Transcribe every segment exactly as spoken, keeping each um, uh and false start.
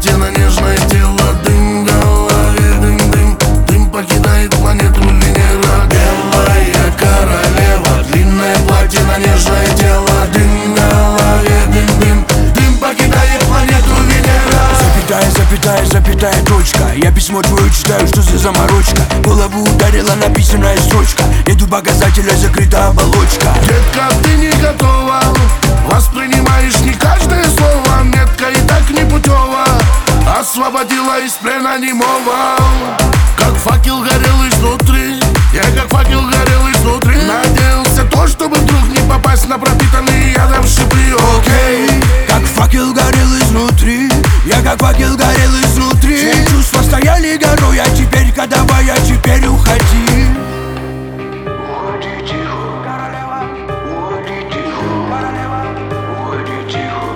платье на нежное тело. Дым в голове, дым-дым, дым покидает планету Венера. Белая королева, длинное платье на нежное тело. Дым в голове, дым-дым, дым покидает планету Венера. Запятая, запятая, запятая точка. Я письмо твое читаю, что за заморочка. Голову ударила написанная строчка. Нет у показателя, закрыта оболочка. Детка, ты не готова, воспринимаешь не каждое слово. Метка и так непутева, освободила из плена немого. Как факел горел изнутри, я как факел горел изнутри. Надеялся то, чтобы вдруг не попасть на пропитанные ядом шипы. Окей, как факел горел изнутри, я как факел горел изнутри. Все чувства стояли горой, а теперь кадавай, а теперь уходи. Уходи тихо, королева, уходи тихо, королева, уходи тихо,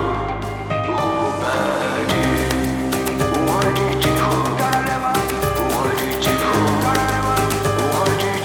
уходи, уходи тихо, королева, уходи тихо, королева, уходи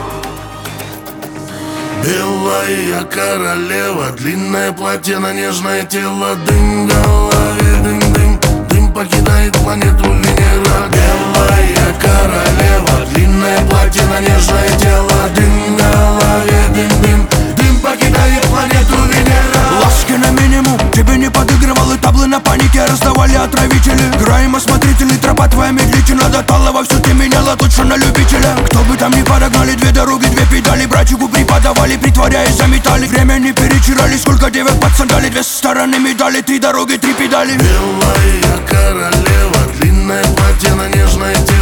тихо. Белая королева, длинное платье на нежное тело. Дым в голове, дым-дым, дым покидает планету Венера. Белая королева, длинное платье на нежное тело. Дым в голове, дым-дым, дым покидает планету Венера. Ласки на минимум, тебе не подыгрывал, и таблы на панике раздавали отравители. Граем осмотрители, тропа твоя медлительно до талого, все ты меняла точно на любителя. Кто бы там ни подогнали, две дороги, две педали. Братику преподавали, притворяясь заметали. Время не перечирали, сколько девок под сандали. Две стороны медали, три дороги, три педали. Белая королева, длинное платье на нежное тело.